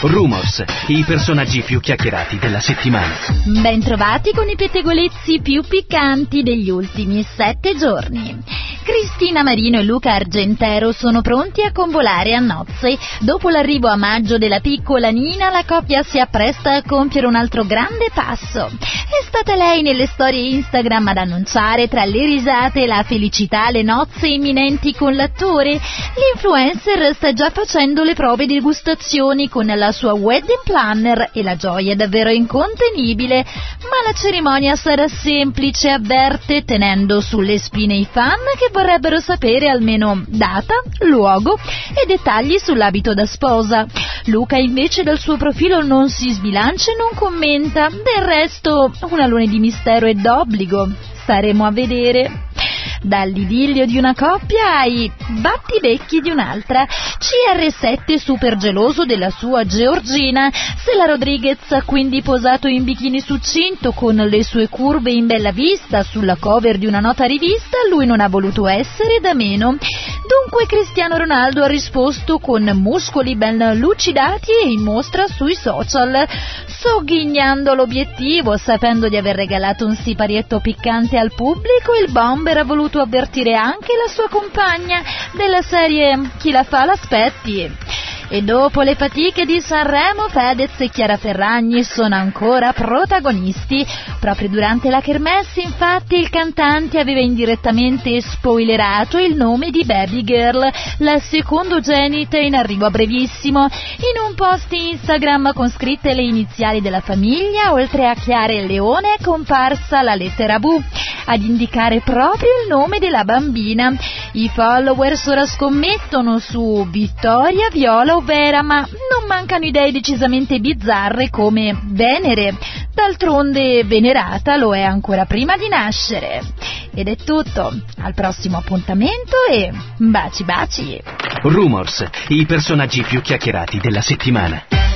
Rumors, i personaggi più chiacchierati della settimana. Bentrovati con i pettegolezzi più piccanti degli ultimi 7 giorni. Cristina Marino e Luca Argentero sono pronti a convolare a nozze. Dopo l'arrivo a maggio della piccola Nina, la coppia si appresta a compiere un altro grande passo. È stata lei nelle storie Instagram ad annunciare tra le risate e la felicità le nozze imminenti con l'attore. L'influencer sta già facendo le prove di degustazioni con la sua wedding planner e la gioia è davvero incontenibile, ma la cerimonia sarà semplice, avverte, tenendo sulle spine i fan che vorrebbero sapere almeno data, luogo e dettagli sull'abito da sposa. Luca invece dal suo profilo non si sbilancia e non commenta. Del resto, una luna di mistero e d'obbligo. Staremo a vedere. Dall'idillio di una coppia ai battibecchi di un'altra. CR7 super geloso della sua Georgina. Sela Rodriguez ha quindi posato in bikini succinto con le sue curve in bella vista sulla cover di una nota rivista. Lui non ha voluto essere da meno. Dunque Cristiano Ronaldo ha risposto con muscoli ben lucidati e in mostra sui social, sogghignando l'obiettivo, sapendo di aver regalato un siparietto piccante al pubblico. Il bomber ha voluto avvertire anche la sua compagna della serie chi la fa l'aspetti. E dopo le fatiche di Sanremo, Fedez e Chiara Ferragni sono ancora protagonisti. Proprio durante la kermesse, infatti, il cantante aveva indirettamente spoilerato il nome di Baby Girl, la secondogenita in arrivo a brevissimo. In un post Instagram con scritte le iniziali della famiglia, oltre a Chiara e Leone, è comparsa la lettera V ad indicare proprio il nome della bambina. I followers ora scommettono su Vittoria, Viola o Vera, ma non mancano idee decisamente bizzarre come Venere. D'altronde venerata lo è ancora prima di nascere. Ed è tutto. Al prossimo appuntamento e baci baci. Rumors, i personaggi più chiacchierati della settimana.